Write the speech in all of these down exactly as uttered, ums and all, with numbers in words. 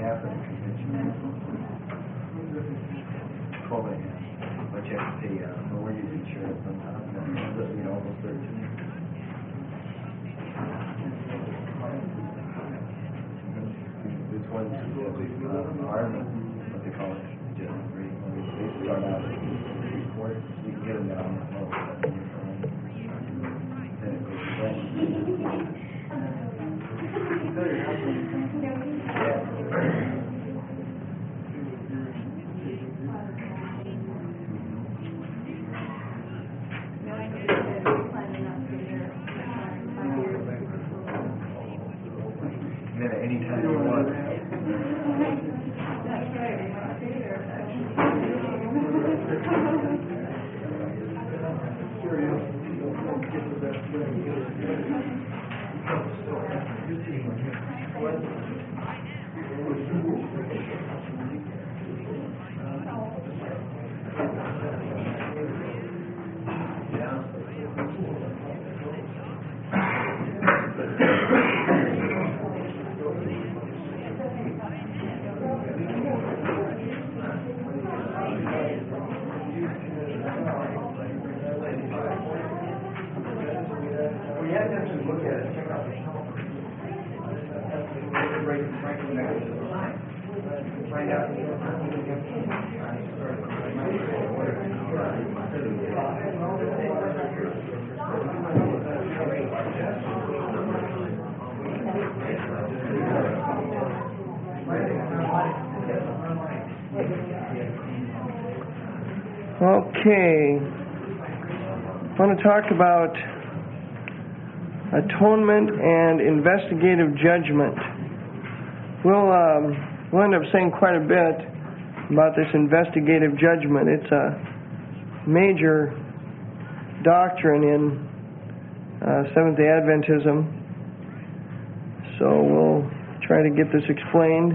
half of the convention. twelve and a half. But you have to pay uh, mortgage insurance on top of that. You know, almost thirteen. This one's uh, Army, what they call it, just free. They start out at three-quarters. You can get them down to most of them. Then it goes away. Then at any time you want. Okay, I want to talk about atonement and investigative judgment. We'll, um, we'll end up saying quite a bit about this investigative judgment. It's a major doctrine in uh, Seventh-day Adventism, so we'll try to get this explained.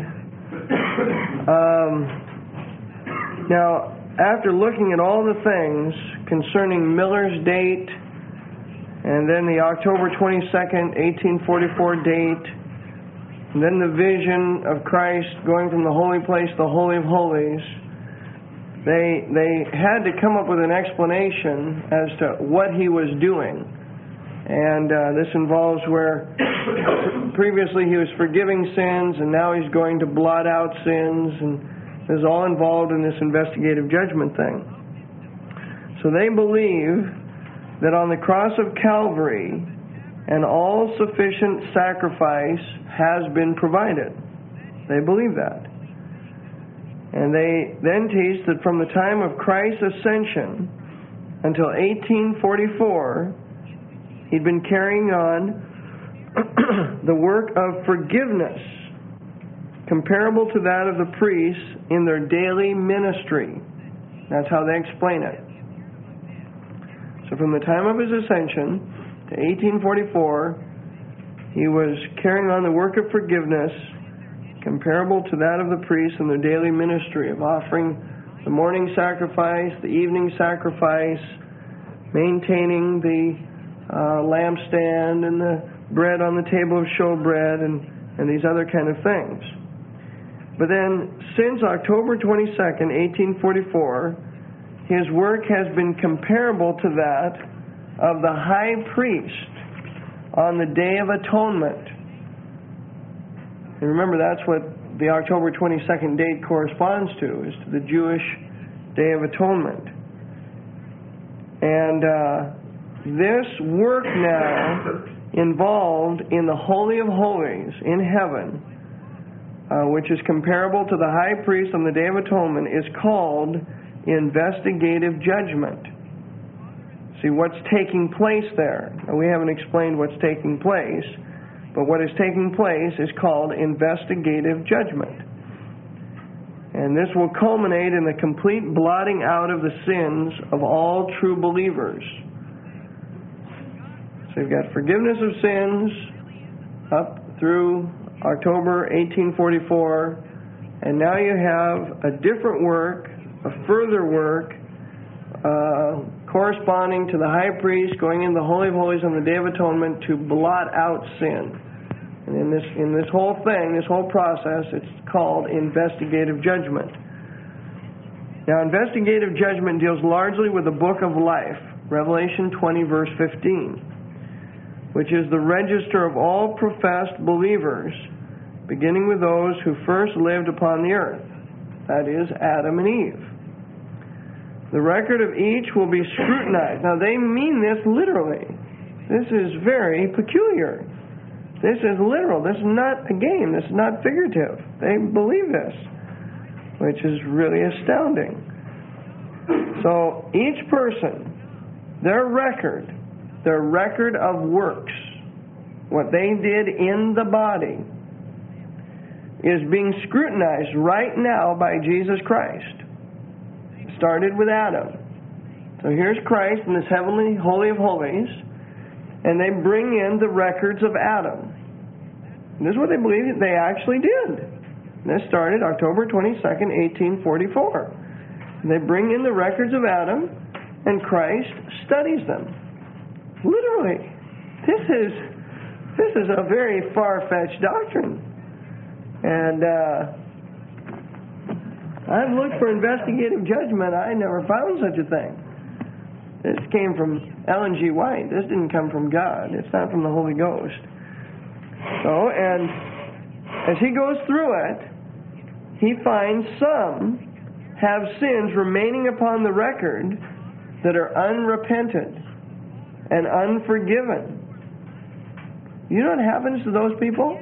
Um, now, after looking at all the things concerning Miller's date, and then the October twenty-second, eighteen forty-four date, and then the vision of Christ going from the holy place to the Holy of Holies, they, they had to come up with an explanation as to what he was doing. And uh, this involves where previously he was forgiving sins, and now he's going to blot out sins, and is all involved in this investigative judgment thing. So they believe that on the cross of Calvary, an all-sufficient sacrifice has been provided. They believe that. And they then teach that from the time of Christ's ascension until eighteen forty-four, he'd been carrying on the work of forgiveness comparable to that of the priests in their daily ministry. That's how they explain it. So from the time of his ascension to eighteen forty-four, he was carrying on the work of forgiveness comparable to that of the priests in their daily ministry of offering the morning sacrifice, the evening sacrifice, maintaining the uh, lampstand and the bread on the table of showbread, and, and these other kind of things. But then, since October twenty-second, eighteen forty-four, his work has been comparable to that of the high priest on the Day of Atonement. And remember, that's what the October twenty-second date corresponds to, is to the Jewish Day of Atonement. And uh, this work now involved in the Holy of Holies in heaven, Uh, which is comparable to the high priest on the Day of Atonement, is called investigative judgment. See, what's taking place there? Now, we haven't explained what's taking place, but what is taking place is called investigative judgment. And this will culminate in the complete blotting out of the sins of all true believers. So you've got forgiveness of sins up through October eighteen forty-four, and now you have a different work, a further work, uh, corresponding to the high priest going into the Holy of Holies on the Day of Atonement to blot out sin. And in this, in this whole thing, this whole process, it's called investigative judgment. Now, investigative judgment deals largely with the book of life, Revelation twenty, verse fifteen, which is the register of all professed believers, beginning with those who first lived upon the earth, that is, Adam and Eve. The record of each will be scrutinized. Now, they mean this literally. This is very peculiar. This is literal. This is not a game. This is not figurative. They believe this, which is really astounding. So each person, their record, their record of works, what they did in the body, is being scrutinized right now by Jesus Christ. It started with Adam. So here's Christ in this heavenly Holy of Holies, and they bring in the records of Adam. And this is what they believe that they actually did. And this started October twenty-second, eighteen forty-four. And they bring in the records of Adam, and Christ studies them. Literally. This is this is a very far-fetched doctrine. And uh, I've looked for investigative judgment. I never found such a thing. This came from Ellen G. White. This didn't come from God. It's not from the Holy Ghost. So, and as he goes through it, he finds some have sins remaining upon the record that are unrepented and unforgiven. You know what happens to those people?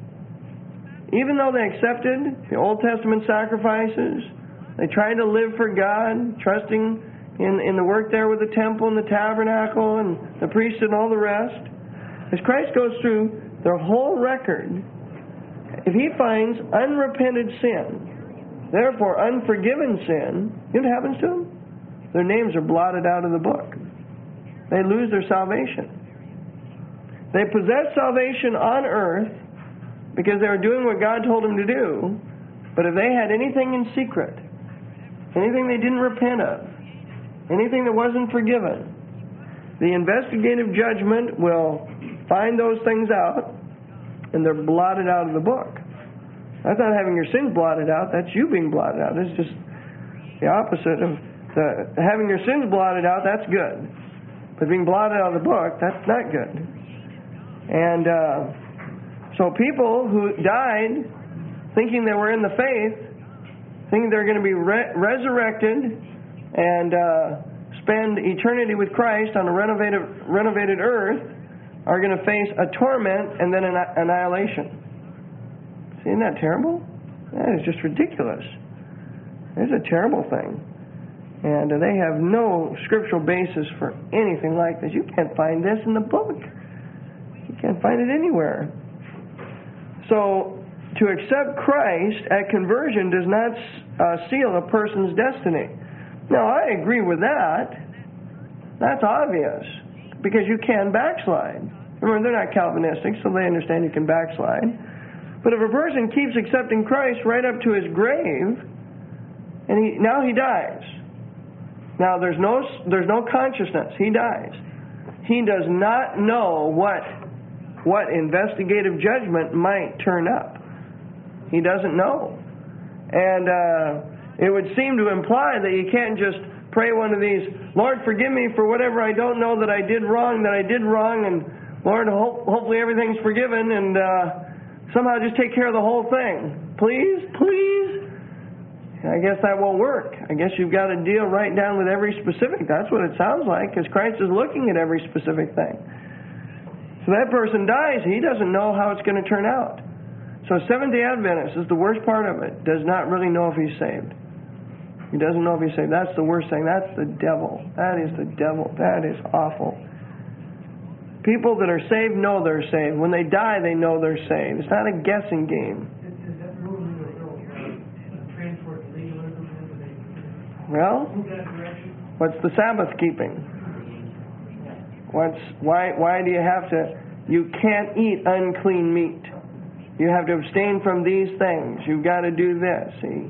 Even though they accepted the Old Testament sacrifices, they tried to live for God, trusting in, in the work there with the temple and the tabernacle and the priesthood and all the rest. As Christ goes through their whole record, if he finds unrepented sin, therefore unforgiven sin, you know what happens to them? Their names are blotted out of the book. They lose their salvation. They possess salvation on earth because they were doing what God told them to do, but if they had anything in secret, anything they didn't repent of, anything that wasn't forgiven, the investigative judgment will find those things out, and they're blotted out of the book. That's not having your sins blotted out, that's you being blotted out. It's just the opposite of the, having your sins blotted out, that's good. But being blotted out of the book, that's not good. And uh, so people who died thinking they were in the faith, thinking they're going to be re- resurrected and uh, spend eternity with Christ on a renovated, renovated earth, are going to face a torment and then an annihilation. See, isn't that terrible? That is just ridiculous. It's a terrible thing. And uh, they have no scriptural basis for anything like this. You can't find this in the book. You can't find it anywhere. So, to accept Christ at conversion does not uh, seal a person's destiny. Now, I agree with that. That's obvious. Because you can backslide. Remember, they're not Calvinistic, so they understand you can backslide. But if a person keeps accepting Christ right up to his grave, and he now he dies. Now, there's no there's no consciousness. He dies. He does not know what what investigative judgment might turn up. He doesn't know. And uh, it would seem to imply that you can't just pray one of these, Lord, forgive me for whatever I don't know that I did wrong, that I did wrong, and Lord, ho- hopefully everything's forgiven, and uh, somehow just take care of the whole thing. Please, please. I guess that won't work. I guess you've got to deal right down with every specific. That's what it sounds like, because Christ is looking at every specific thing. So that person dies, he doesn't know how it's going to turn out. So Seventh-day Adventist is the worst part of it, does not really know if he's saved. He doesn't know if he's saved. That's the worst thing. That's the devil. That is the devil. That is awful. People that are saved know they're saved. When they die, they know they're saved. It's not a guessing game. Is that moving a little transport legalism? Well, Move that direction? what's the Sabbath keeping? What's why? Why do you have to? You can't eat unclean meat. You have to abstain from these things. You've got to do this. See.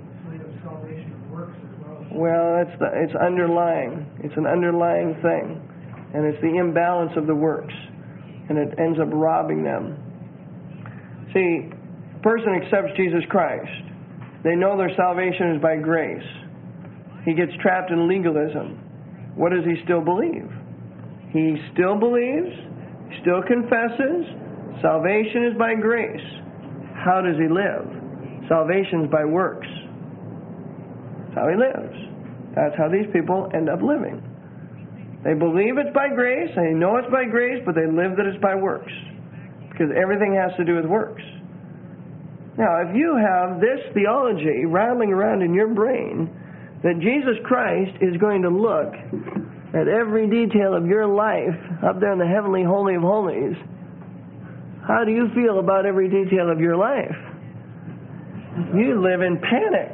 Well, it's the, it's underlying. It's an underlying thing, and it's the imbalance of the works, and it ends up robbing them. See, a person accepts Jesus Christ. They know their salvation is by grace. He gets trapped in legalism. What does he still believe? He still believes, still confesses, salvation is by grace. How does he live? Salvation is by works. That's how he lives. That's how these people end up living. They believe it's by grace, they know it's by grace, but they live that it's by works. Because everything has to do with works. Now, if you have this theology rattling around in your brain, that Jesus Christ is going to look at every detail of your life up there in the heavenly holy of holies, how do you feel about every detail of your life? You live in panic.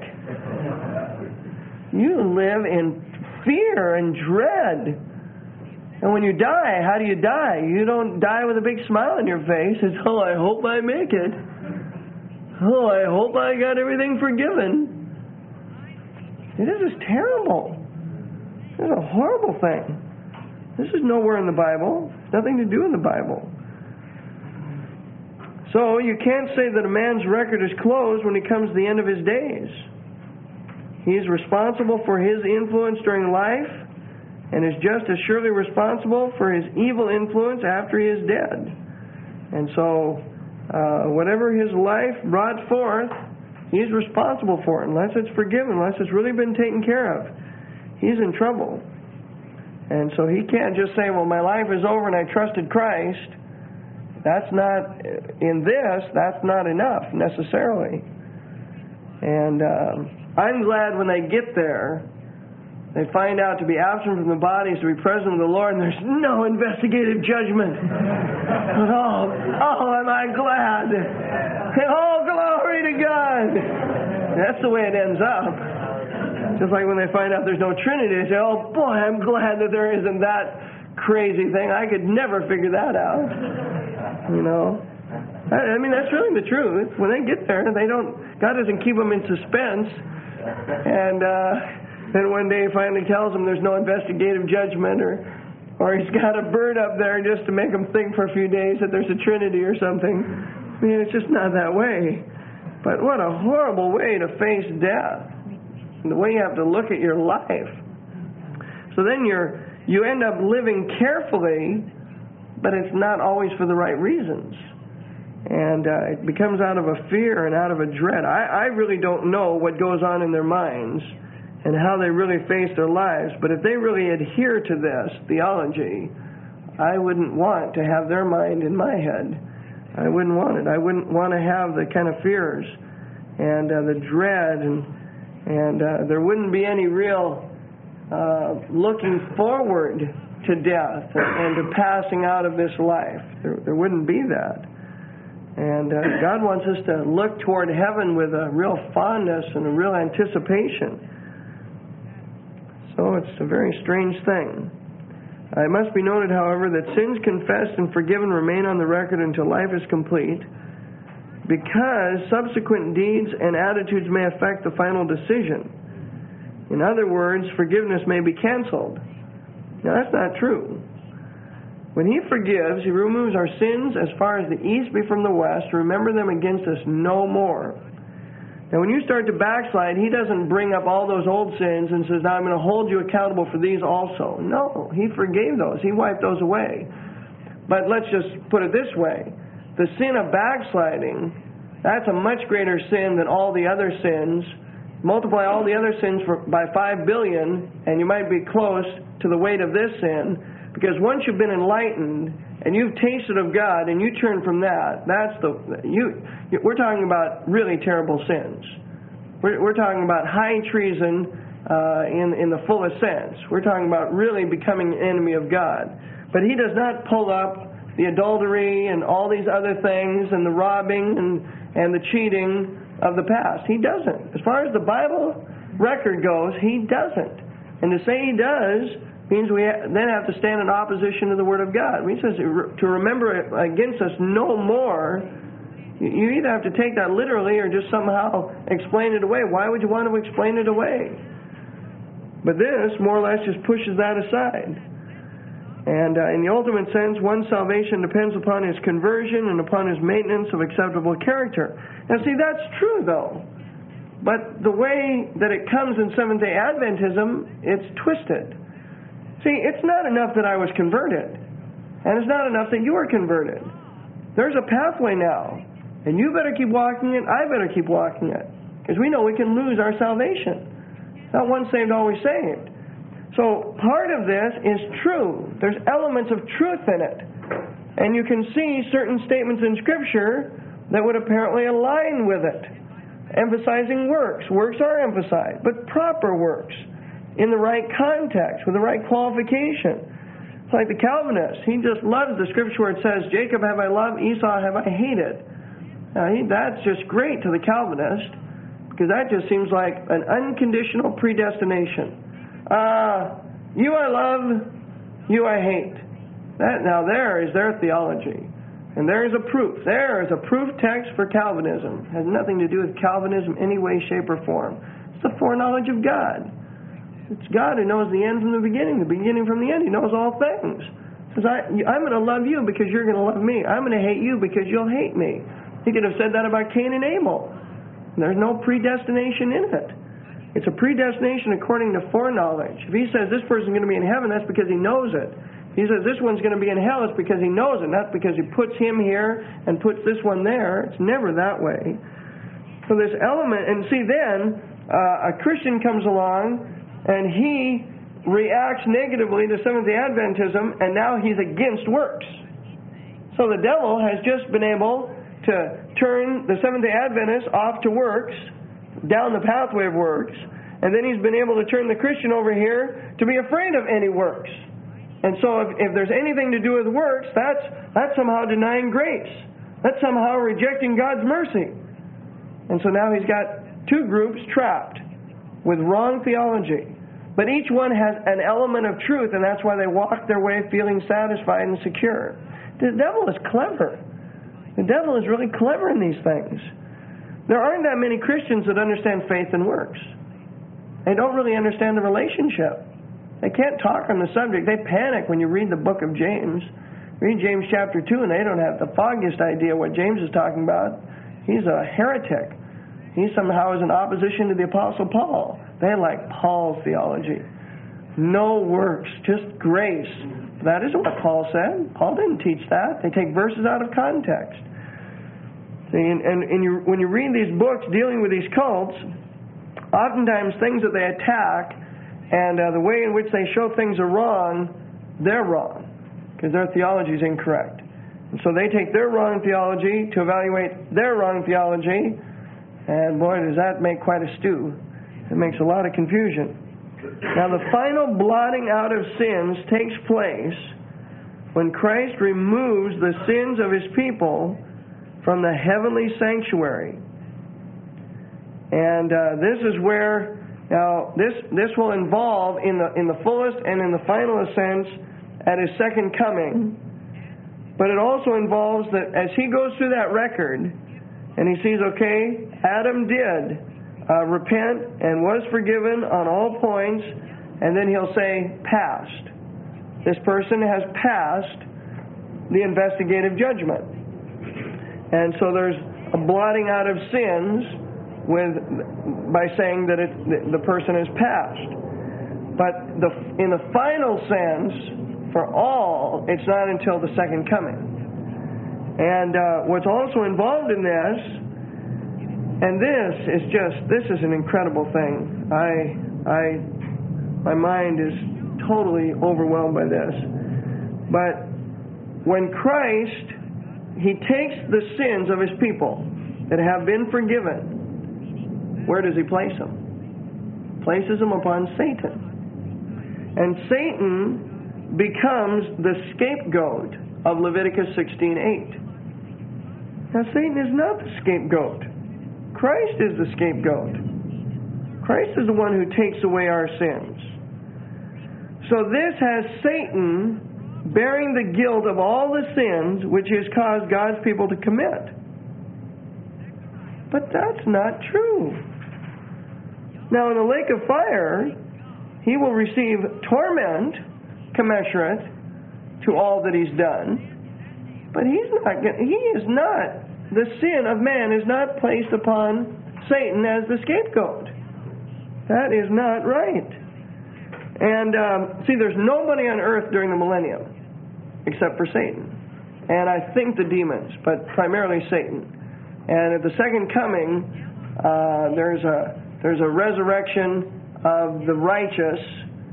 You live in fear and dread. And when you die, how do you die? You don't die with a big smile on your face. It's, oh, I hope I make it. Oh, I hope I got everything forgiven. This is terrible. This is a horrible thing. This is nowhere in the Bible. It's nothing to do in the Bible. So you can't say that a man's record is closed when he comes to the end of his days. He's responsible for his influence during life and is just as surely responsible for his evil influence after he is dead. And so uh, whatever his life brought forth, he's responsible for it, unless it's forgiven, unless it's really been taken care of. He's in trouble. And so he can't just say, well, my life is over and I trusted Christ. That's not, in this, that's not enough necessarily. And uh, I'm glad when they get there, they find out to be absent from the bodies, to be present with the Lord, and there's no investigative judgment. oh, oh, am I glad. Oh, glory to God. That's the way it ends up. Just like when they find out there's no Trinity, they say, oh boy, I'm glad that there isn't that crazy thing. I could never figure that out. You know? I, I mean, that's really the truth. When they get there, they don't, God doesn't keep them in suspense. And uh, then one day he finally tells them there's no investigative judgment, or or he's got a bird up there just to make them think for a few days that there's a Trinity or something. I mean, it's just not that way. But what a horrible way to face death. And the way you have to look at your life. So then you're, you end up living carefully, but it's not always for the right reasons. And uh, it becomes out of a fear and out of a dread. I, I really don't know what goes on in their minds and how they really face their lives. But if they really adhere to this theology, I wouldn't want to have their mind in my head. I wouldn't want it. I wouldn't want to have the kind of fears and uh, the dread, and and uh, there wouldn't be any real uh, looking forward to death and to passing out of this life. There, there wouldn't be that. And uh, God wants us to look toward heaven with a real fondness and a real anticipation. So it's a very strange thing. It must be noted, however, that sins confessed and forgiven remain on the record until life is complete, because subsequent deeds and attitudes may affect the final decision. In other words, forgiveness may be canceled. Now, that's not true. When He forgives, He removes our sins as far as the east be from the west, to remember them against us no more. Now, when you start to backslide, He doesn't bring up all those old sins and says, now I'm going to hold you accountable for these also. No, He forgave those. He wiped those away. But let's just put it this way. The sin of backsliding, that's a much greater sin than all the other sins. Multiply all the other sins for, by five billion, and you might be close to the weight of this sin. Because once you've been enlightened and you've tasted of God and you turn from that, that's the you. We're talking about really terrible sins. We're, we're talking about high treason uh, in in the fullest sense. We're talking about really becoming an enemy of God. But He does not pull up the adultery and all these other things and the robbing and and the cheating of the past. He doesn't. As far as the Bible record goes, He doesn't. And to say He does means we then have to stand in opposition to the Word of God. He says to remember it against us no more. You either have to take that literally or just somehow explain it away. Why would you want to explain it away? But this more or less just pushes that aside. And uh, in the ultimate sense, one's salvation depends upon his conversion and upon his maintenance of acceptable character. Now see, that's true though. But the way that it comes in Seventh-day Adventism, it's twisted. See, it's not enough that I was converted. And it's not enough that you were converted. There's a pathway now. And you better keep walking it, I better keep walking it. Because we know we can lose our salvation. Not once saved, always saved. So part of this is true. There's elements of truth in it. And you can see certain statements in Scripture that would apparently align with it. Emphasizing works. Works are emphasized, but proper works. In the right context, with the right qualification. It's like the Calvinist. He just loves the Scripture where it says, Jacob have I loved, Esau have I hated. Now, he, that's just great to the Calvinist, because that just seems like an unconditional predestination. Uh, you I love, you I hate. That now there is their theology. And there is a proof. There is a proof text for Calvinism. It has nothing to do with Calvinism in any way, shape, or form. It's the foreknowledge of God. It's God who knows the end from the beginning, the beginning from the end. He knows all things. He says, I, I'm going to love you because you're going to love me. I'm going to hate you because you'll hate me. He could have said that about Cain and Abel. There's no predestination in it. It's a predestination according to foreknowledge. If he says this person's going to be in heaven, that's because he knows it. If he says this one's going to be in hell, it's because he knows it, not because he puts him here and puts this one there. It's never that way. So this element, and see then, uh, a Christian comes along and he reacts negatively to Seventh-day Adventism, and now he's against works. So the devil has just been able to turn the Seventh-day Adventists off to works, down the pathway of works, and then he's been able to turn the Christian over here to be afraid of any works. And so if, if there's anything to do with works, that's, that's somehow denying grace. That's somehow rejecting God's mercy. And so now he's got two groups trapped with wrong theology. But each one has an element of truth, and that's why they walk their way feeling satisfied and secure. The devil is clever. The devil is really clever in these things. There aren't that many Christians that understand faith and works. They don't really understand the relationship. They can't talk on the subject. They panic when you read the book of James. Read James chapter two and they don't have the foggiest idea what James is talking about. He's a heretic. He somehow is in opposition to the Apostle Paul. They like Paul's theology. No works, just grace. That isn't what Paul said. Paul didn't teach that. They take verses out of context. See, and and, and you, when you read these books dealing with these cults, oftentimes things that they attack and uh, the way in which they show things are wrong, they're wrong because their theology is incorrect. And so they take their wrong theology to evaluate their wrong theology, and boy, does that make quite a stew. It makes a lot of confusion. Now, the final blotting out of sins takes place when Christ removes the sins of His people from the heavenly sanctuary. And uh, this is where, now, this this will involve in the in the fullest and in the finalest sense at His second coming. But it also involves that as He goes through that record and He sees, okay, Adam did uh, repent and was forgiven on all points, and then He'll say, passed. This person has passed the investigative judgment. And so there's a blotting out of sins with by saying that it, the, the person has passed. But the, in the final sense, for all, it's not until the second coming. And uh, what's also involved in this, and this is just, this is an incredible thing. I, I, my mind is totally overwhelmed by this. But when Christ, He takes the sins of His people that have been forgiven, where does He place them? Places them upon Satan. And Satan becomes the scapegoat of Leviticus sixteen eight. Now, Satan is not the scapegoat. Christ is the scapegoat. Christ is the one who takes away our sins. So this has Satan bearing the guilt of all the sins which He has caused God's people to commit. But that's not true. Now, in the lake of fire, he will receive torment commensurate to all that he's done. But he's not, he is not, the sin of man is not placed upon Satan as the scapegoat. That is not right. And um, see, there's nobody on earth during the millennium except for Satan. And I think the demons, but primarily Satan. And at the second coming, uh, there's a there's a resurrection of the righteous,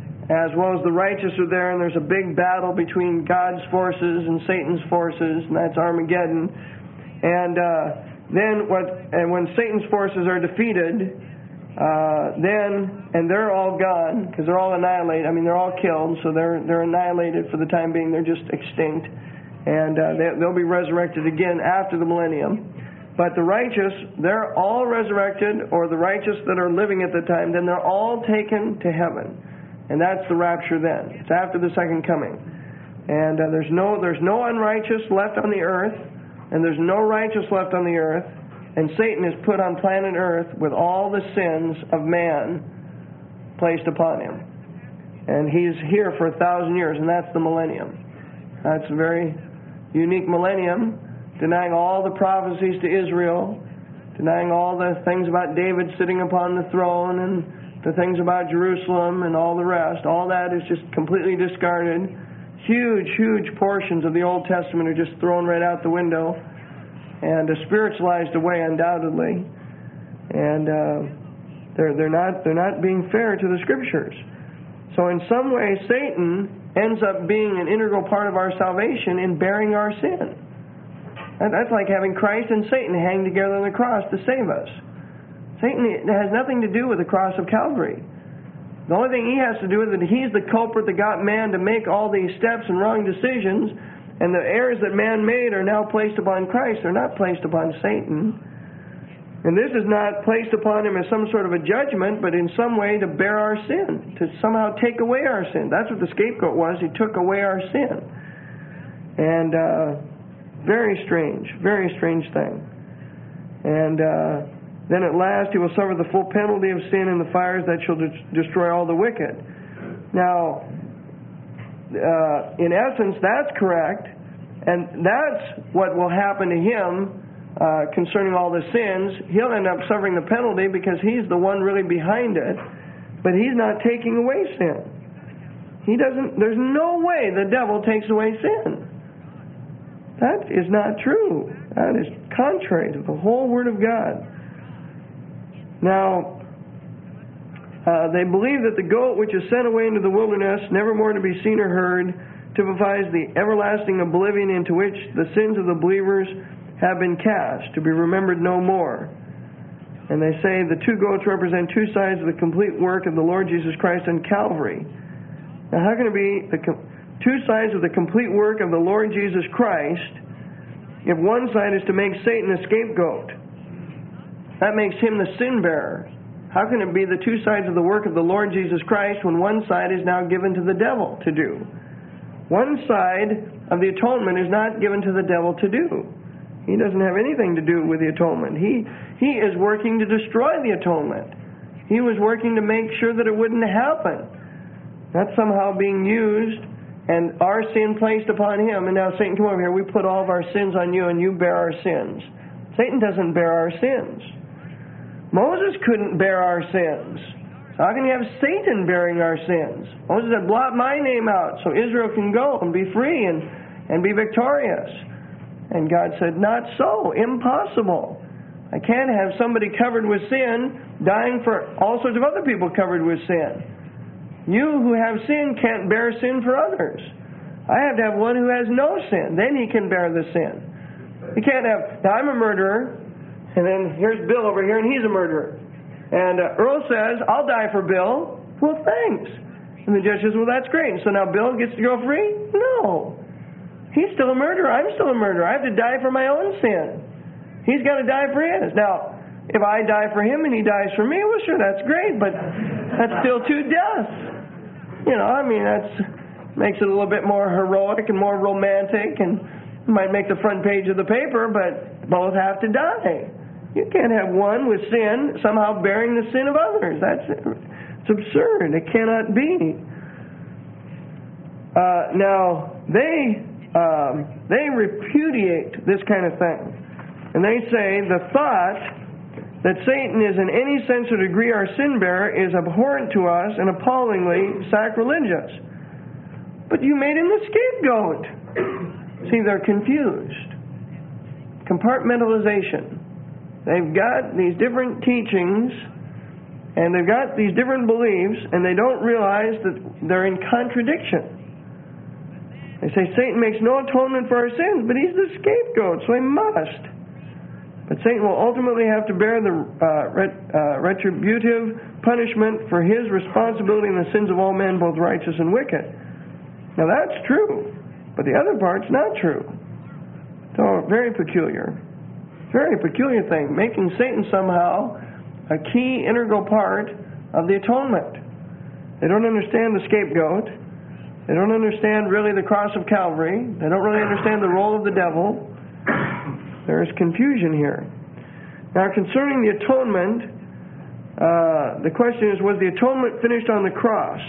as well as the righteous are there, and there's a big battle between God's forces and Satan's forces, and that's Armageddon. And uh, then what? And when Satan's forces are defeated, uh, then and they're all gone because they're all annihilated. I mean, they're all killed, so they're they're annihilated for the time being. They're just extinct, and uh, they, they'll be resurrected again after the millennium. But the righteous, they're all resurrected, or the righteous that are living at the time, then they're all taken to heaven. And that's the rapture then. It's after the second coming. And uh, there's no there's no unrighteous left on the earth, and there's no righteous left on the earth, and Satan is put on planet earth with all the sins of man placed upon him. And he's here for a thousand years, and that's the millennium. That's a very unique millennium, denying all the prophecies to Israel, denying all the things about David sitting upon the throne, and the things about Jerusalem and all the rest. All that is just completely discarded. Huge, huge portions of the Old Testament are just thrown right out the window and uh, spiritualized away undoubtedly. And uh, they're they're not they're not being fair to the Scriptures. So in some way, Satan ends up being an integral part of our salvation in bearing our sin. That's like having Christ and Satan hang together on the cross to save us. Satan has nothing to do with the cross of Calvary. The only thing he has to do is that he's the culprit that got man to make all these steps and wrong decisions, and the errors that man made are now placed upon Christ. They're not placed upon Satan. And this is not placed upon him as some sort of a judgment, but in some way to bear our sin, to somehow take away our sin. That's what the scapegoat was. He took away our sin. And uh, very strange, very strange thing. And uh, then at last he will suffer the full penalty of sin in the fires that shall de- destroy all the wicked. Now, uh, in essence, that's correct, and that's what will happen to him uh, concerning all the sins. He'll end up suffering the penalty because he's the one really behind it, but he's not taking away sin. He doesn't. There's no way the devil takes away sin. That is not true. That is contrary to the whole Word of God. Now, uh, they believe that the goat which is sent away into the wilderness, never more to be seen or heard, typifies the everlasting oblivion into which the sins of the believers have been cast, to be remembered no more. And they say the two goats represent two sides of the complete work of the Lord Jesus Christ on Calvary. Now, how can it be the com- two sides of the complete work of the Lord Jesus Christ if one side is to make Satan a scapegoat? That makes him the sin bearer. How can it be the two sides of the work of the Lord Jesus Christ when one side is now given to the devil to do? One side of the atonement is not given to the devil to do. He doesn't have anything to do with the atonement. He, he is working to destroy the atonement. He was working to make sure that it wouldn't happen. That's somehow being used, and our sin placed upon him. And now, Satan, come over here. We put all of our sins on you, and you bear our sins. Satan doesn't bear our sins. Moses couldn't bear our sins. So how can you have Satan bearing our sins? Moses said, blot my name out so Israel can go and be free and, and be victorious. And God said, not so. Impossible. I can't have somebody covered with sin dying for all sorts of other people covered with sin. You who have sin can't bear sin for others. I have to have one who has no sin. Then he can bear the sin. You can't have, now I'm a murderer, and then here's Bill over here, and he's a murderer. And uh, Earl says, I'll die for Bill. Well, thanks. And the judge says, well, that's great. So now Bill gets to go free? No. He's still a murderer. I'm still a murderer. I have to die for my own sin. He's got to die for his. Now, if I die for him and he dies for me, well, sure, that's great, but that's still two deaths. You know, I mean, that's makes it a little bit more heroic and more romantic, and might make the front page of the paper, but both have to die. You can't have one with sin somehow bearing the sin of others. That's it's absurd. It cannot be. Uh, now, they um, they repudiate this kind of thing. And they say the thought that Satan is in any sense or degree our sin bearer is abhorrent to us and appallingly sacrilegious. But you made him the scapegoat. See, they're confused. Compartmentalization. They've got these different teachings and they've got these different beliefs, and they don't realize that they're in contradiction. They say Satan makes no atonement for our sins, but he's the scapegoat, so he must. But Satan will ultimately have to bear the uh, ret- uh, retributive punishment for his responsibility in the sins of all men, both righteous and wicked. Now that's true, but the other part's not true. So very peculiar. Very peculiar thing, making Satan somehow a key integral part of the atonement. They don't understand the scapegoat. They don't understand really the cross of Calvary. They don't really understand the role of the devil. There is confusion here. Now, concerning the atonement, uh, the question is, was the atonement finished on the cross?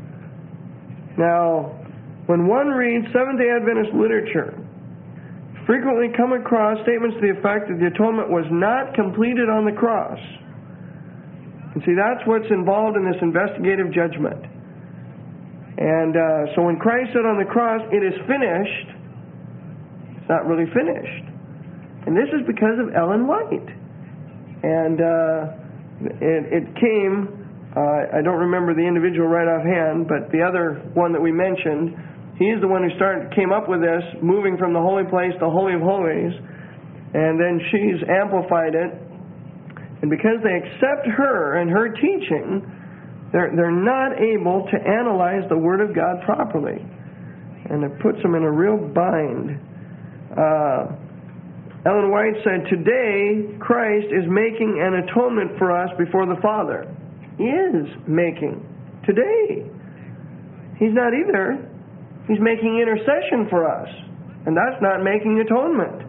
Now, when one reads Seventh-day Adventist literature, frequently come across statements to the effect that the atonement was not completed on the cross. And see, that's what's involved in this investigative judgment. And uh, so when Christ said on the cross, it is finished, it's not really finished. And this is because of Ellen White. And uh, it, it came, uh, I don't remember the individual right offhand, but the other one that we mentioned, he's the one who started, came up with this, moving from the holy place to Holy of Holies. And then she's amplified it. And because they accept her and her teaching, they're, they're not able to analyze the Word of God properly. And it puts them in a real bind. Uh, Ellen White said, today Christ is making an atonement for us before the Father. He is making. Today. He's not either. He's making intercession for us. And that's not making atonement.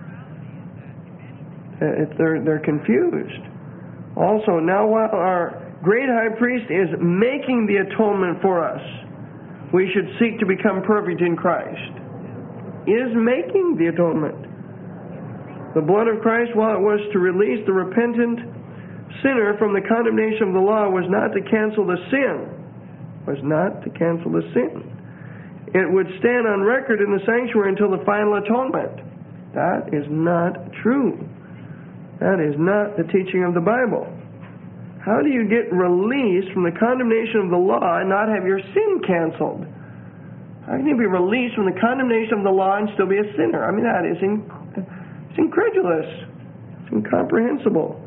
Uh, they're, they're confused. Also, now while our great high priest is making the atonement for us, we should seek to become perfect in Christ. Is making the atonement. The blood of Christ, while it was to release the repentant sinner from the condemnation of the law, was not to cancel the sin. Was not to cancel the sin. It would stand on record in the sanctuary until the final atonement. That is not true. That is not the teaching of the Bible. How do you get released from the condemnation of the law and not have your sin canceled? How can you be released from the condemnation of the law and still be a sinner? I mean, that is in, it's incredulous. It's incomprehensible.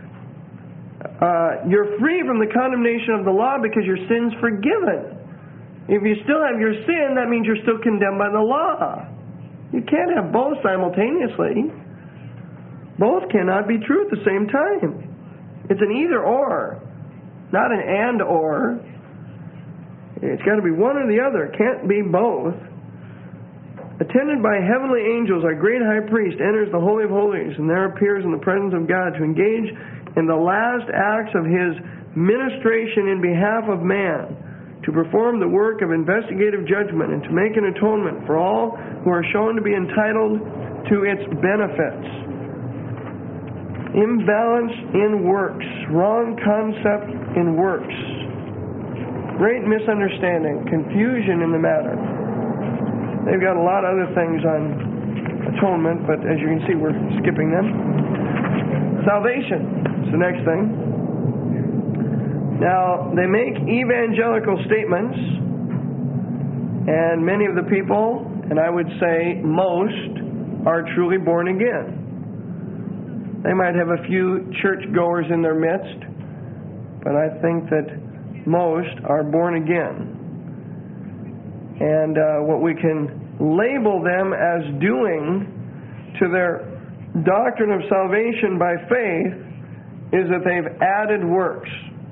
Uh, you're free from the condemnation of the law because your sin's forgiven. If you still have your sin, that means you're still condemned by the law. You can't have both simultaneously. Both cannot be true at the same time. It's an either or, not an and or. It's got to be one or the other. It can't be both. Attended by heavenly angels, our great high priest enters the Holy of Holies and there appears in the presence of God to engage in the last acts of his ministration in behalf of man, to perform the work of investigative judgment and to make an atonement for all who are shown to be entitled to its benefits. Imbalance in works. Wrong concept in works. Great misunderstanding. Confusion in the matter. They've got a lot of other things on atonement, but as you can see, we're skipping them. Salvation is the next thing. Now, they make evangelical statements, and many of the people, and I would say most, are truly born again. They might have a few churchgoers in their midst, but I think that most are born again. And uh, what we can label them as doing to their doctrine of salvation by faith is that they've added works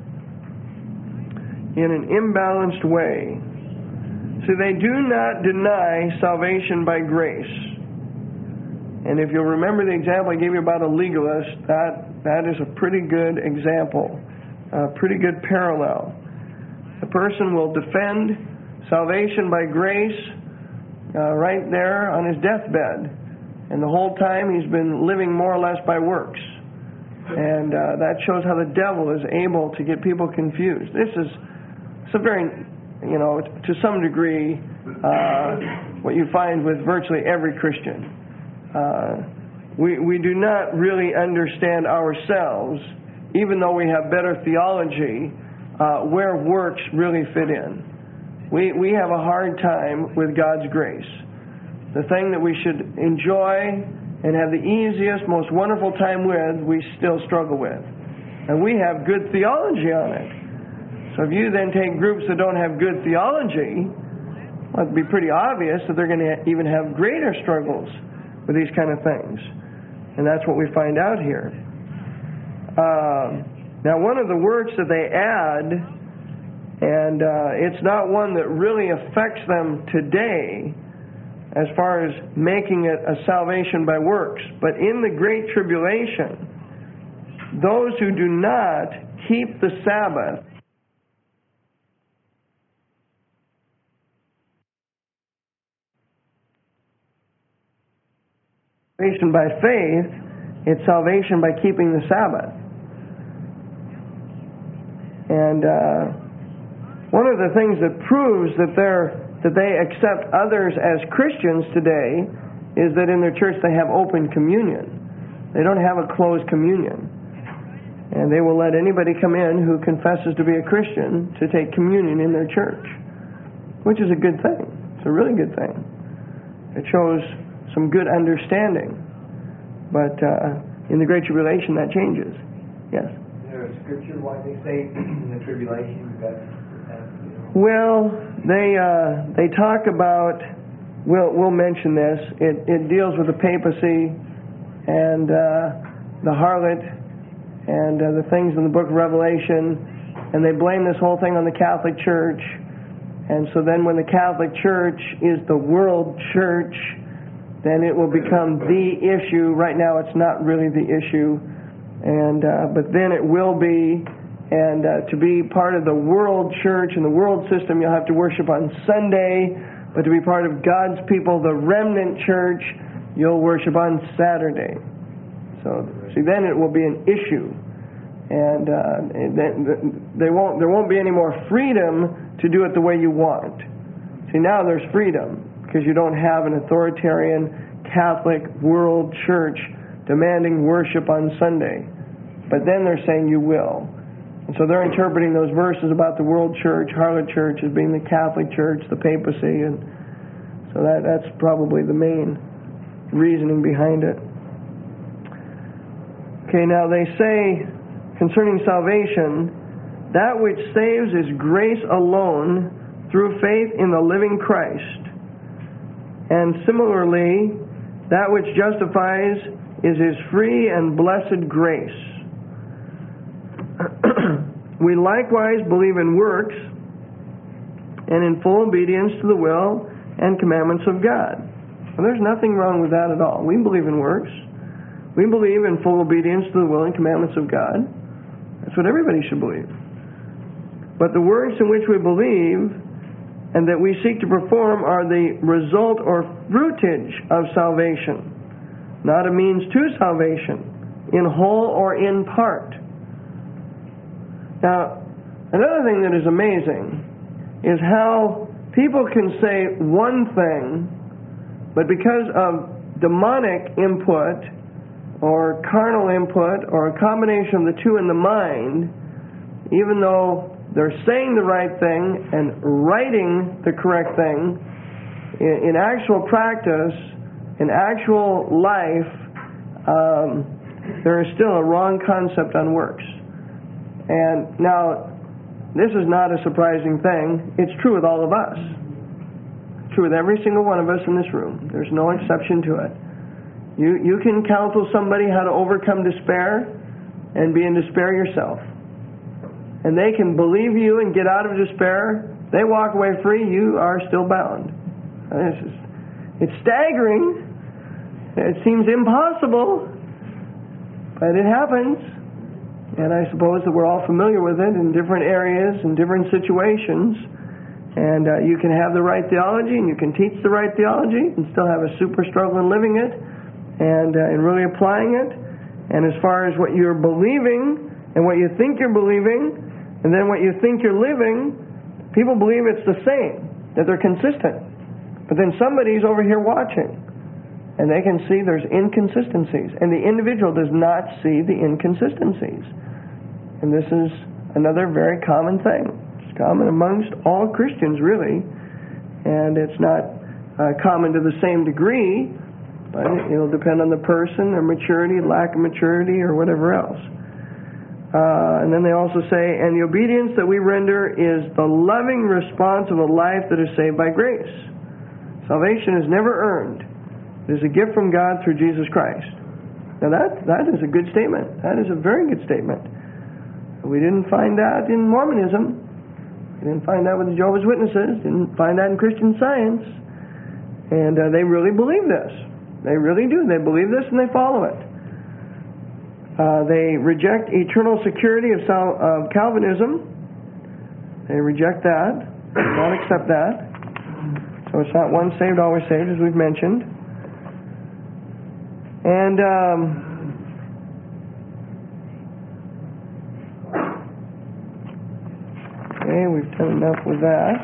in an imbalanced way. So they do not deny salvation by grace. And if you'll remember the example I gave you about a legalist, that, that is a pretty good example, a pretty good parallel. The person will defend salvation by grace uh, right there on his deathbed. And the whole time he's been living more or less by works. And uh, that shows how the devil is able to get people confused. This is it's a very, you know, to some degree, uh, what you find with virtually every Christian. Uh, we, we do not really understand ourselves, even though we have better theology, uh, where works really fit in. We, we have a hard time with God's grace. The thing that we should enjoy and have the easiest, most wonderful time with, we still struggle with. And we have good theology on it. So if you then take groups that don't have good theology, well, it'd be pretty obvious that they're going to even have greater struggles with these kind of things. And that's what we find out here. Uh, now, one of the works that they add, and uh, it's not one that really affects them today, as far as making it a salvation by works. But in the Great Tribulation, those who do not keep the Sabbath salvation by faith, it's salvation by keeping the Sabbath. And uh, one of the things that proves that they're that they accept others as Christians today is that in their church they have open communion. They don't have a closed communion. And they will let anybody come in who confesses to be a Christian to take communion in their church, which is a good thing. It's a really good thing. It shows some good understanding. But uh, in the Great Tribulation that changes. Yes? Is there a scripture why they say in the tribulation that Well, they uh, they talk about. We'll we'll mention this. It it deals with the papacy and uh, the harlot and uh, the things in the Book of Revelation, and they blame this whole thing on the Catholic Church. And so then, when the Catholic Church is the world church, then it will become the issue. Right now, it's not really the issue, and uh, but then it will be. And uh, to be part of the world church and the world system, you'll have to worship on Sunday. But to be part of God's people, the remnant church, you'll worship on Saturday. So, see, then it will be an issue. And uh, they won't, there won't be any more freedom to do it the way you want. See, now there's freedom because you don't have an authoritarian Catholic world church demanding worship on Sunday. But then they're saying you will. And so they're interpreting those verses about the world church, harlot church, as being the Catholic Church, the papacy, and so that that's probably the main reasoning behind it. Okay, now they say concerning salvation, that which saves is grace alone through faith in the living Christ. And similarly, that which justifies is His free and blessed grace. We likewise believe in works and in full obedience to the will and commandments of God. Well, there's nothing wrong with that at all. We believe in works. We believe in full obedience to the will and commandments of God. That's what everybody should believe. But the works in which we believe and that we seek to perform are the result or fruitage of salvation, not a means to salvation, in whole or in part. Now, another thing that is amazing is how people can say one thing, but because of demonic input or carnal input or a combination of the two in the mind, even though they're saying the right thing and writing the correct thing, in, in actual practice, in actual life, um, there is still a wrong concept on works. And now, this is not a surprising thing. It's true with all of us. It's true with every single one of us in this room. There's no exception to it. You, you can counsel somebody how to overcome despair and be in despair yourself. And they can believe you and get out of despair. They walk away free. You are still bound. This is, it's staggering. It seems impossible. But it happens. And I suppose that we're all familiar with it in different areas, in different situations. And uh, you can have the right theology, and you can teach the right theology, and still have a super struggle in living it, and uh, and really applying it. And as far as what you're believing, and what you think you're believing, and then what you think you're living, people believe it's the same, that they're consistent. But then somebody's over here watching, and they can see there's inconsistencies, and the individual does not see the inconsistencies. And this is another very common thing. It's common amongst all Christians, really, and it's not uh, common to the same degree, but it'll depend on the person, their maturity, lack of maturity, or whatever else. Uh, and then they also say, and the obedience that we render is the loving response of a life that is saved by grace. Salvation is never earned. It is a gift from God through Jesus Christ. Now that that is a good statement. That is a very good statement. We didn't find that in Mormonism. We didn't find that with the Jehovah's Witnesses. Didn't find that in Christian Science. And uh, they really believe this. They really do. They believe this and they follow it. Uh, they reject eternal security of, Sal- of Calvinism. They reject that. They don't accept that. So it's not once saved, always saved, as we've mentioned. And um, okay, we've done enough with that.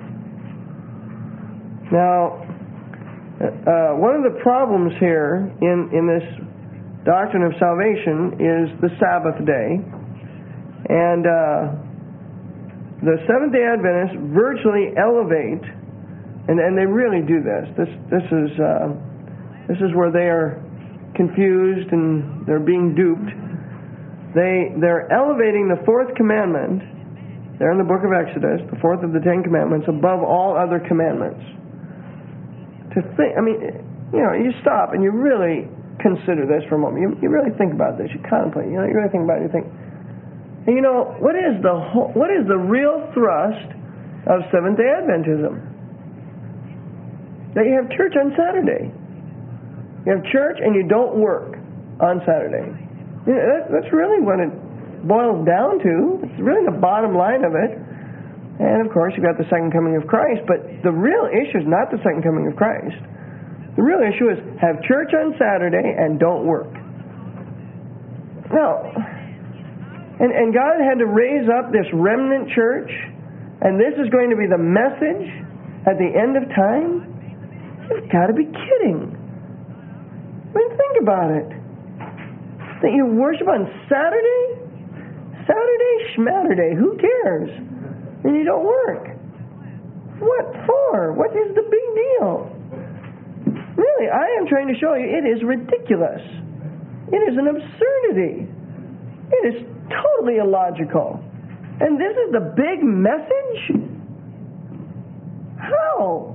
Now, uh, one of the problems here in, in this doctrine of salvation is the Sabbath day. And uh, the Seventh-day Adventists virtually elevate, and, and they really do this. This this is uh, this is where they are confused and they're being duped. They they're elevating the fourth commandment there in the book of Exodus, the fourth of the Ten Commandments, above all other commandments. To think, I mean, you know, you stop and you really consider this for a moment. You, you really think about this. You contemplate. You know, you really think about it. You think, and you know, what is the whole, what is the real thrust of Seventh-day Adventism? That you have church on Saturday. You have church and you don't work on Saturday. You know, that, that's really what it boils down to. It's really the bottom line of it. And of course, you've got the second coming of Christ, but the real issue is not the second coming of Christ. The real issue is have church on Saturday and don't work. Now, and, and God had to raise up this remnant church, and this is going to be the message at the end of time? You've got to be kidding. I mean, think about it. That you worship on Saturday? Saturday, schmatterday, who cares? And you don't work. What for? What is the big deal? Really, I am trying to show you it is ridiculous. It is an absurdity. It is totally illogical. And this is the big message? How?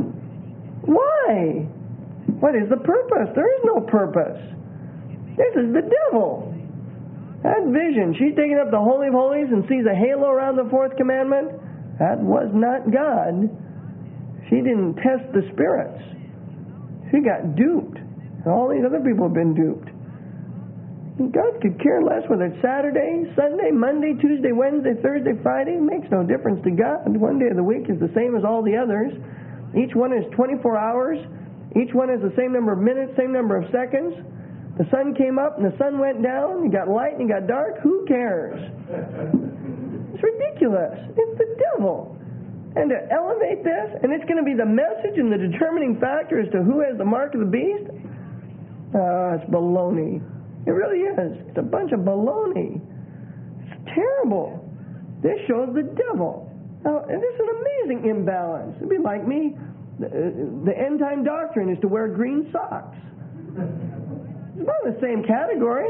Why? What is the purpose? There is no purpose. This is the devil. That vision, she's taking up the Holy of Holies and sees a halo around the fourth commandment. That was not God. She didn't test the spirits. She got duped. And all these other people have been duped. And God could care less whether it's Saturday, Sunday, Monday, Tuesday, Wednesday, Thursday, Friday. It makes no difference to God. One day of the week is the same as all the others. Each one is twenty-four hours. Each one has the same number of minutes, same number of seconds. The sun came up and the sun went down. You got light and you got dark. Who cares? It's ridiculous. It's the devil. And to elevate this, and it's going to be the message and the determining factor as to who has the mark of the beast? Oh, it's baloney. It really is. It's a bunch of baloney. It's terrible. This shows the devil. Now, this is an amazing imbalance. It'd be like me, the, the end-time doctrine is to wear green socks. It's not the same category.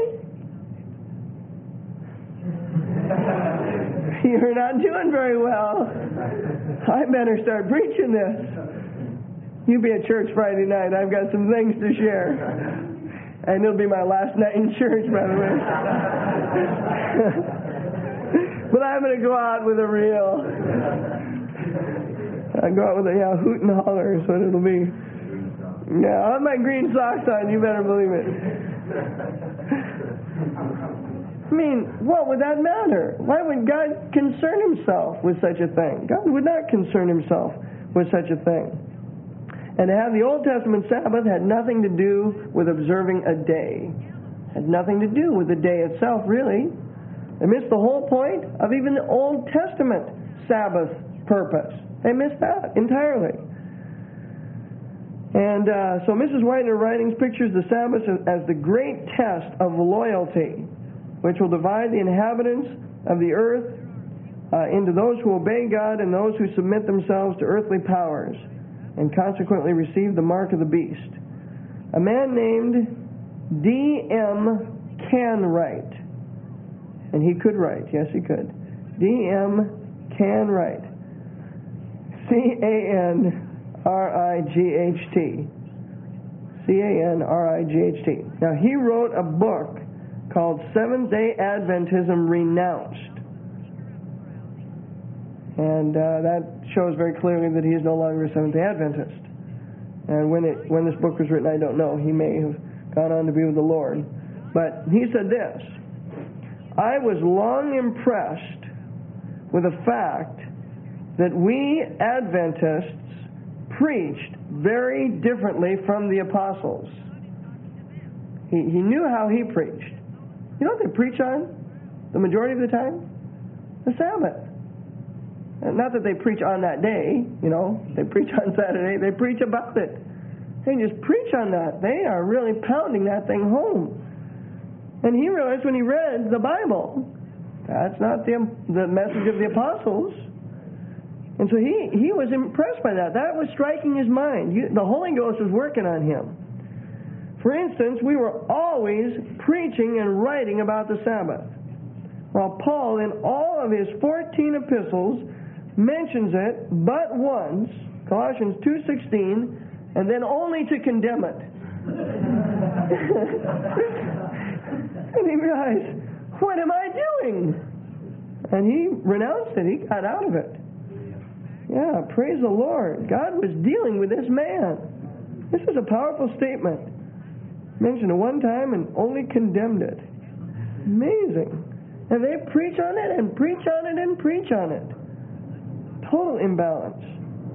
You're not doing very well. I better start preaching this. You be at church Friday night. I've got some things to share. And it'll be my last night in church, by the way. But I'm going to go out with a real... I go out with a yeah, hoot and holler is what it'll be. Yeah, I'll have my green socks on. You better believe it. I mean, what would that matter? Why would God concern himself with such a thing? God would not concern himself with such a thing. And to have the Old Testament Sabbath had nothing to do with observing a day. Had nothing to do with the day itself, really. They missed the whole point of even the Old Testament Sabbath purpose. They missed that entirely. And uh, so Missus White in her writings pictures the Sabbath as the great test of loyalty, which will divide the inhabitants of the earth uh, into those who obey God and those who submit themselves to earthly powers, and consequently receive the mark of the beast. A man named D M Canwright, and he could write, yes he could, D M Canwright, C A N R I G H T, C A N R I G H T. Now he wrote a book called Seventh-day Adventism Renounced. And uh, that shows very clearly that he is no longer a Seventh-day Adventist. And when it when this book was written, I don't know. He may have gone on to be with the Lord. But he said this: I was long impressed with the fact that we Adventists preached very differently from the apostles. He, he knew how he preached. You know what they preach on the majority of the time? The Sabbath. And not that they preach on that day, you know. They preach on Saturday. They preach about it. They just preach on that. They are really pounding that thing home. And he realized when he read the Bible, that's not the, the message of the apostles. And so he, he was impressed by that. That was striking his mind. You, the Holy Ghost was working on him. For instance, we were always preaching and writing about the Sabbath, while Paul, in all of his fourteen epistles, mentions it but once, Colossians two sixteen, and then only to condemn it. And he realized, what am I doing? And he renounced it. He got out of it. Yeah, praise the Lord. God was dealing with this man. This is a powerful statement. Mentioned it one time and only condemned it. Amazing. And they preach on it and preach on it and preach on it. Total imbalance.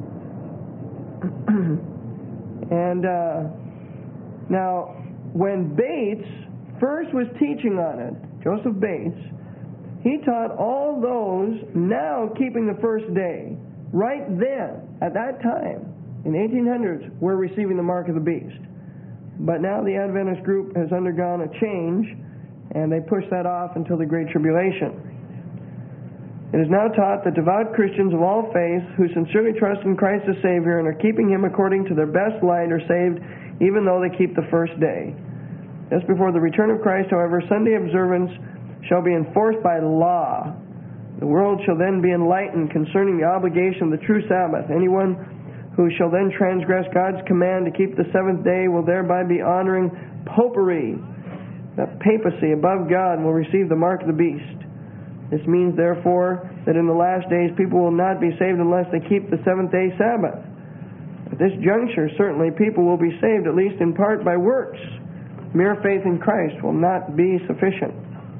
And uh, now, when Bates first was teaching on it, Joseph Bates, he taught all those now keeping the first day, right then, at that time, in eighteen hundreds, were receiving the mark of the beast. But now the Adventist group has undergone a change, and they push that off until the Great Tribulation. It is now taught that devout Christians of all faiths who sincerely trust in Christ as Savior and are keeping Him according to their best light are saved even though they keep the first day. Just before the return of Christ, however, Sunday observance shall be enforced by law. The world shall then be enlightened concerning the obligation of the true Sabbath. Anyone who shall then transgress God's command to keep the seventh day will thereby be honoring popery, the papacy above God, and will receive the mark of the beast. This means, therefore, that in the last days people will not be saved unless they keep the seventh-day Sabbath. At this juncture, certainly people will be saved, at least in part, by works. Mere faith in Christ will not be sufficient.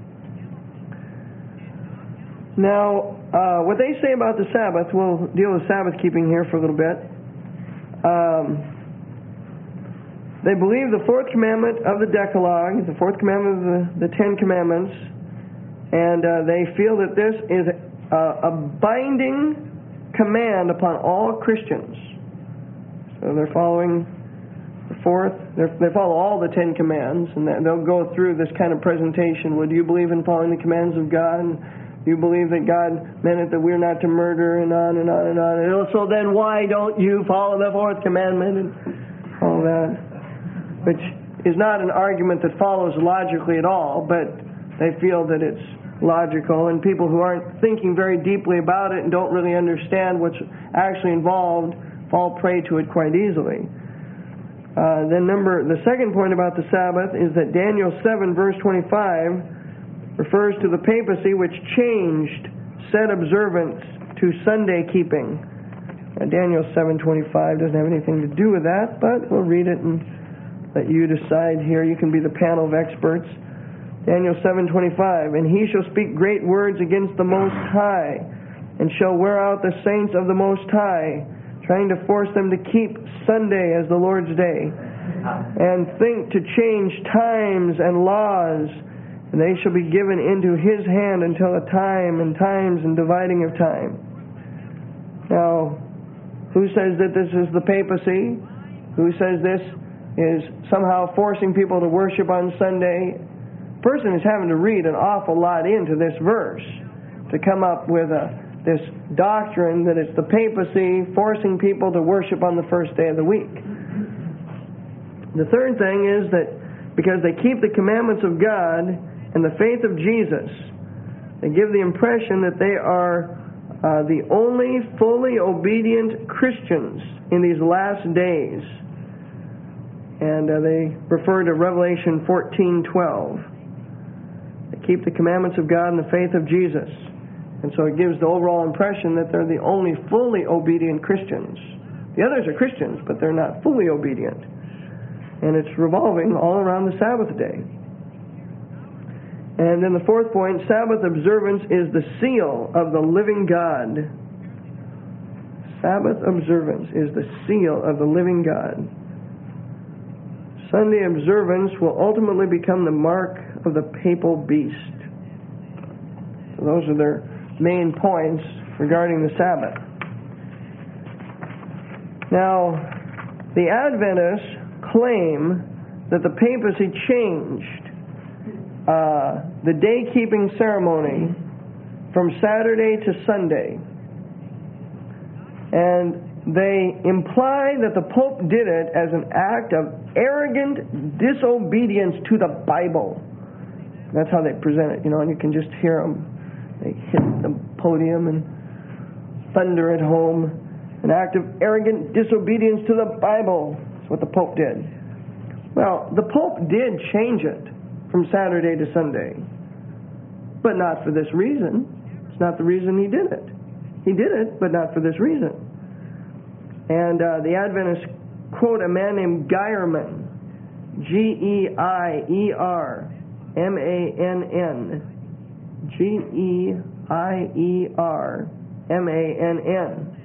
Now, uh, what they say about the Sabbath, we'll deal with Sabbath keeping here for a little bit. Um, they believe the fourth commandment of the Decalogue, the fourth commandment of the, the Ten Commandments, and uh, they feel that this is a, a binding command upon all Christians. So they're following the fourth, they're, they follow all the Ten Commands, and they'll go through this kind of presentation. Well, do you believe in following the commands of God? And do you believe that God meant it that we're not to murder, and on and on and on? And so then why don't you follow the fourth commandment and all that? Which is not an argument that follows logically at all, but they feel that it's logical, and people who aren't thinking very deeply about it and don't really understand what's actually involved fall prey to it quite easily. Uh, then number the second point about the Sabbath is that Daniel seven verse twenty-five refers to the papacy which changed said observance to Sunday keeping. Uh, Daniel seven twenty-five doesn't have anything to do with that, but we'll read it and let you decide here. You can be the panel of experts. Daniel seven twenty-five, and he shall speak great words against the Most High, and shall wear out the saints of the Most High, trying to force them to keep Sunday as the Lord's day, and think to change times and laws, and they shall be given into his hand until a time and times and dividing of time. Now, who says that this is the papacy? Who says this is somehow forcing people to worship on Sunday? A person is having to read an awful lot into this verse to come up with a, this doctrine that it's the papacy forcing people to worship on the first day of the week. The third thing is that because they keep the commandments of God and the faith of Jesus, they give the impression that they are uh, the only fully obedient Christians in these last days. And uh, they refer to Revelation fourteen twelve. They keep the commandments of God and the faith of Jesus. And so it gives the overall impression that they're the only fully obedient Christians. The others are Christians, but they're not fully obedient. And it's revolving all around the Sabbath day. And then the fourth point, Sabbath observance is the seal of the living God. Sabbath observance is the seal of the living God. Sunday observance will ultimately become the mark of the papal beast. So those are their main points regarding the Sabbath. Now, the Adventists claim that the papacy changed uh, the day-keeping ceremony from Saturday to Sunday. And they imply that the Pope did it as an act of arrogant disobedience to the Bible. That's how they present it, you know, and you can just hear them. They hit the podium and thunder at home. An act of arrogant disobedience to the Bible. That's what the Pope did. Well, the Pope did change it from Saturday to Sunday. But not for this reason. It's not the reason he did it. He did it, but not for this reason. And uh, the Adventists quote a man named Geierman, G E I E R M A N N, G E I E R M A N N.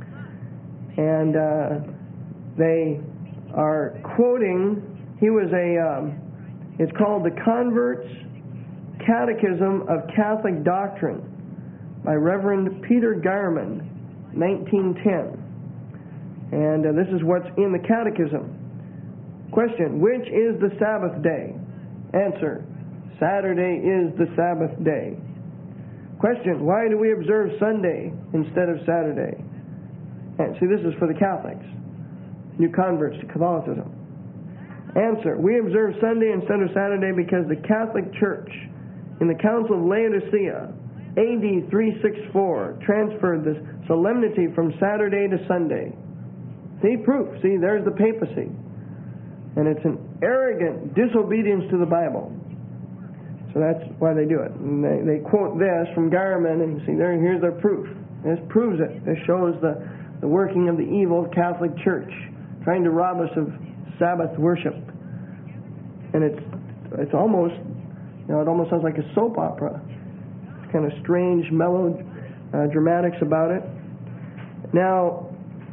And uh, they are quoting, he was a, um, it's called The Convert's Catechism of Catholic Doctrine by Reverend Peter Geierman, nineteen ten. And uh, this is what's in the catechism. Question, which is the Sabbath day? Answer, Saturday is the Sabbath day. Question, why do we observe Sunday instead of Saturday? And see, this is for the Catholics, new converts to Catholicism. Answer, we observe Sunday instead of Saturday because the Catholic Church in the Council of Laodicea, A D three sixty-four, transferred the solemnity from Saturday to Sunday. See, proof. See, there's the papacy. And it's an arrogant disobedience to the Bible. So that's why they do it. And they, they quote this from Geierman, and see, there, here's their proof. This proves it. This shows the, the working of the evil Catholic Church, trying to rob us of Sabbath worship. And it's it's almost, you know, it almost sounds like a soap opera. It's kind of strange, mellow uh, dramatics about it. Now,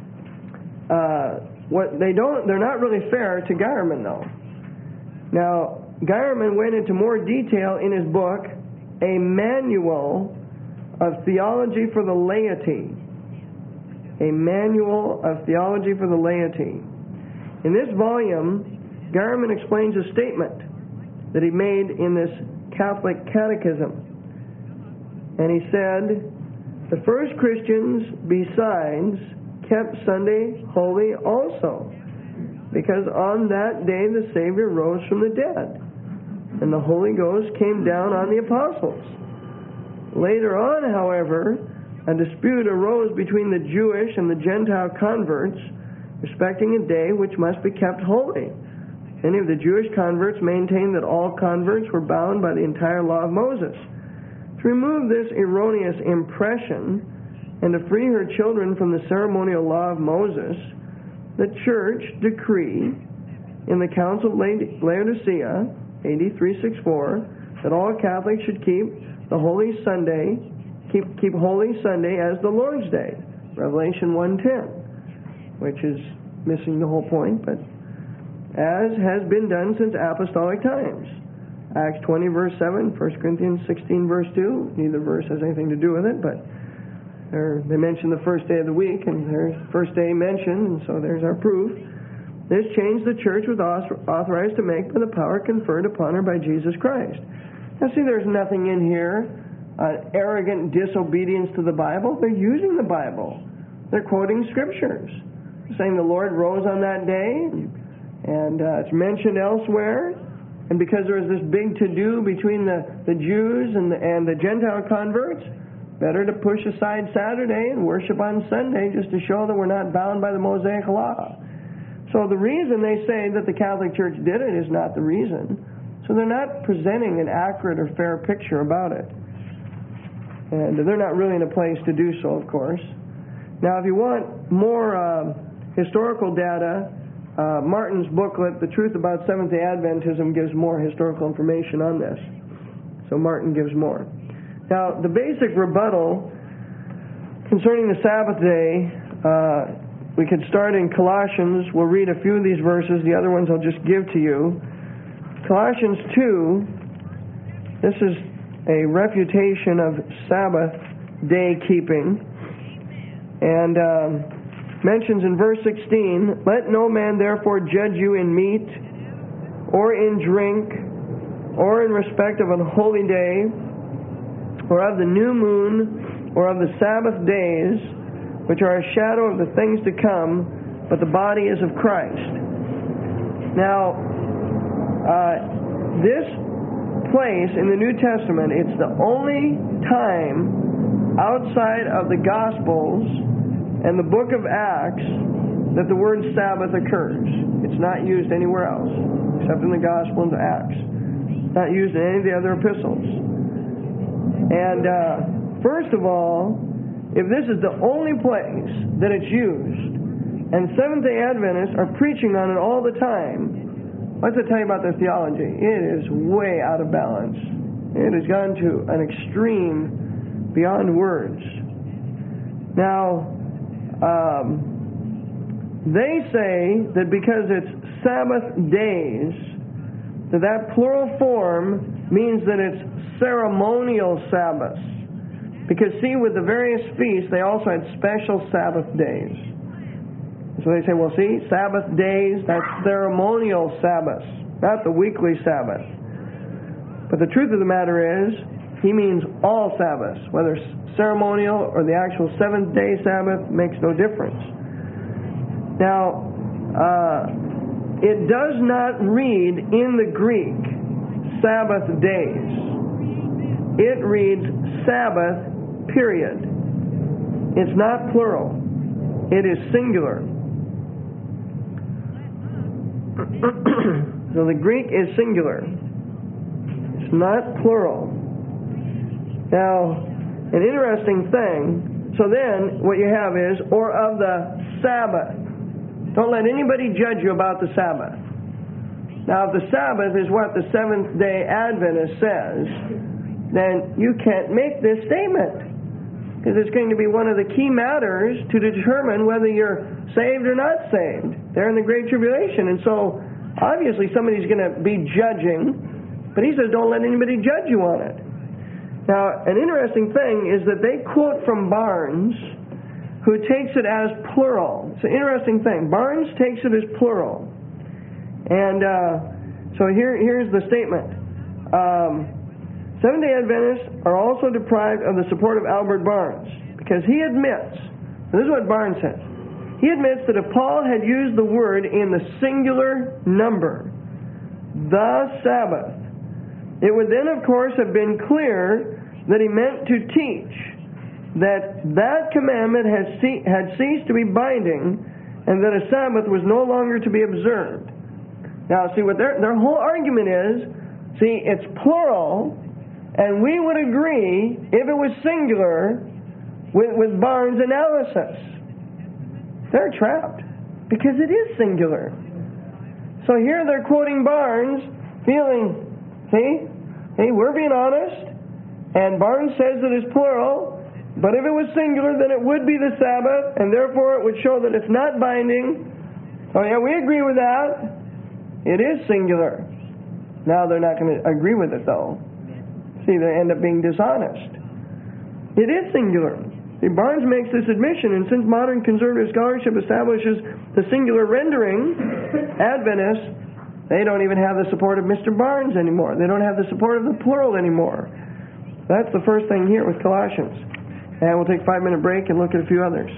Uh, what they don't, they're not really fair to Geierman, though. Now, Geierman went into more detail in his book, A Manual of Theology for the Laity. A Manual of Theology for the Laity. In this volume, Geierman explains a statement that he made in this Catholic catechism. And he said, the first Christians, besides, kept Sunday holy also, because on that day the Savior rose from the dead, and the Holy Ghost came down on the apostles. Later on, however, a dispute arose between the Jewish and the Gentile converts respecting a day which must be kept holy. Many of the Jewish converts maintained that all converts were bound by the entire law of Moses. To remove this erroneous impression, and to free her children from the ceremonial law of Moses, the Church decreed in the Council of Laodicea, A D three sixty-four, that all Catholics should keep the Holy Sunday, keep keep Holy Sunday as the Lord's Day, Revelation one ten, which is missing the whole point, but as has been done since apostolic times. Acts twenty, verse seven, First Corinthians sixteen, verse two. Neither verse has anything to do with it, but they mention the first day of the week, and there's first day mentioned, and so there's our proof. This change the church was authorized to make by the power conferred upon her by Jesus Christ. Now see, there's nothing in here, uh, arrogant disobedience to the Bible. They're using the Bible. They're quoting scriptures, saying the Lord rose on that day, and uh, it's mentioned elsewhere. And because there was this big to-do between the, the Jews and the, and the Gentile converts, better to push aside Saturday and worship on Sunday just to show that we're not bound by the Mosaic law. So the reason they say that the Catholic Church did it is not the reason. So they're not presenting an accurate or fair picture about it. And they're not really in a place to do so, of course. Now, if you want more uh, historical data, uh, Martin's booklet, The Truth About Seventh-day Adventism, gives more historical information on this. So Martin gives more. Now, the basic rebuttal concerning the Sabbath day, uh, we could start in Colossians. We'll read a few of these verses. The other ones I'll just give to you. Colossians two, this is a refutation of Sabbath day keeping. And um, mentions in verse sixteen, let no man therefore judge you in meat, or in drink, or in respect of an holy day, or of the new moon, or of the Sabbath days, which are a shadow of the things to come, but the body is of Christ. Now, uh, this place in the New Testament, it's the only time outside of the Gospels and the book of Acts that the word Sabbath occurs. It's not used anywhere else, except in the Gospel and the Acts. It's not used in any of the other epistles. And uh, first of all, if this is the only place that it's used, and Seventh-day Adventists are preaching on it all the time, what's it tell you about their theology? It is way out of balance. It has gone to an extreme beyond words. Now, um, they say that because it's Sabbath days, that that plural form means that it's ceremonial Sabbaths. Because, see, with the various feasts, they also had special Sabbath days. So they say, well, see, Sabbath days, that's ceremonial Sabbaths, not the weekly Sabbath. But the truth of the matter is, he means all Sabbaths, whether ceremonial or the actual seventh-day Sabbath, makes no difference. Now, uh, it does not read in the Greek, Sabbath days. It reads Sabbath, period. It's not plural. It is singular. So the Greek is singular. It's not plural. Now, an interesting thing, so then what you have is, or of the Sabbath. Don't let anybody judge you about the Sabbath. Now, if the Sabbath is what the Seventh-day Adventist says, then you can't make this statement. Because it's going to be one of the key matters to determine whether you're saved or not saved. They're in the Great Tribulation. And so, obviously, somebody's going to be judging. But he says, don't let anybody judge you on it. Now, an interesting thing is that they quote from Barnes, who takes it as plural. It's an interesting thing. Barnes takes it as plural. And uh, so here, here's the statement. Um, Seventh-day Adventists are also deprived of the support of Albert Barnes, because he admits, and this is what Barnes says, he admits that if Paul had used the word in the singular number, the Sabbath, it would then, of course, have been clear that he meant to teach that that commandment has ce- had ceased to be binding and that a Sabbath was no longer to be observed. Now, see, what their, their whole argument is, see, it's plural, and we would agree, if it was singular, with, with Barnes' analysis. They're trapped, because it is singular. So here they're quoting Barnes, feeling, see, hey, we're being honest, and Barnes says that it's plural, but if it was singular, then it would be the Sabbath, and therefore it would show that it's not binding. Oh yeah, we agree with that. It is singular. Now they're not going to agree with it, though. See, they end up being dishonest. It is singular. See, Barnes makes this admission, and since modern conservative scholarship establishes the singular rendering, Adventists, they don't even have the support of Mister Barnes anymore. They don't have the support of the plural anymore. That's the first thing here with Colossians. And we'll take a five-minute break and look at a few others.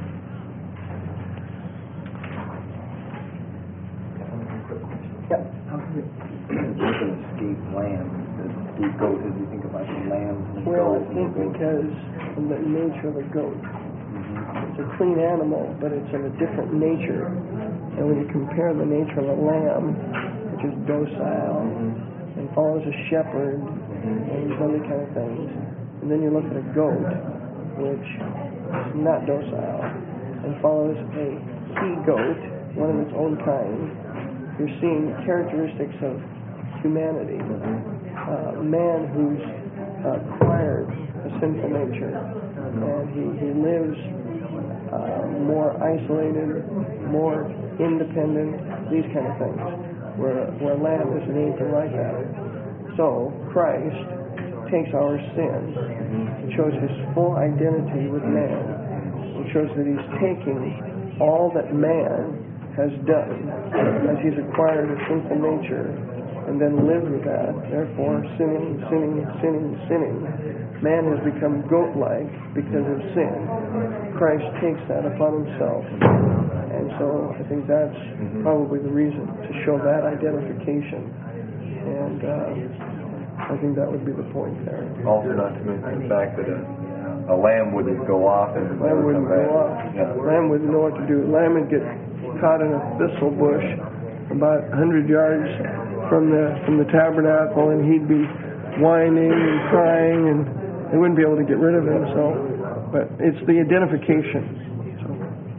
Yep. How can it, you can escape lamb, the goat, as you think about the lamb and the Well, I goat and think the goat? because of the nature of a goat. It's a clean animal, but it's of a different nature. And when you compare the nature of a lamb, which is docile and follows a shepherd and these other kind of things, and then you look at a goat, which is not docile and follows a he-goat, one of its own kind, you're seeing characteristics of humanity. Uh, man who's uh, acquired a sinful nature, and he, he lives uh, more isolated, more independent, these kind of things, where, where lamb isn't anything like that. So, Christ takes our sin, shows his full identity with man, and shows that he's taking all that man has done as he's acquired a sinful nature and then lived with that, therefore sinning, sinning, sinning, sinning. Man has become goat-like because of sin. Christ takes that upon himself. And so I think that's probably the reason, to show that identification. And uh, I think that would be the point there. Also, not to mention the fact that a, a lamb wouldn't go off and Lamb wouldn't come back. go off. Yeah. Lamb wouldn't know what to do. Lamb would get caught in a thistle bush about a hundred yards from the from the tabernacle, and he'd be whining and crying, and they wouldn't be able to get rid of him. So, but it's the identification. So.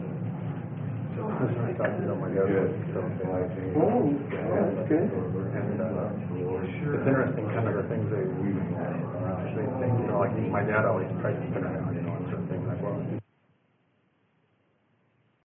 Something like that. Oh, that's good. And uh, it's interesting, kind of the things they, they think, you know, like my dad always tries to put it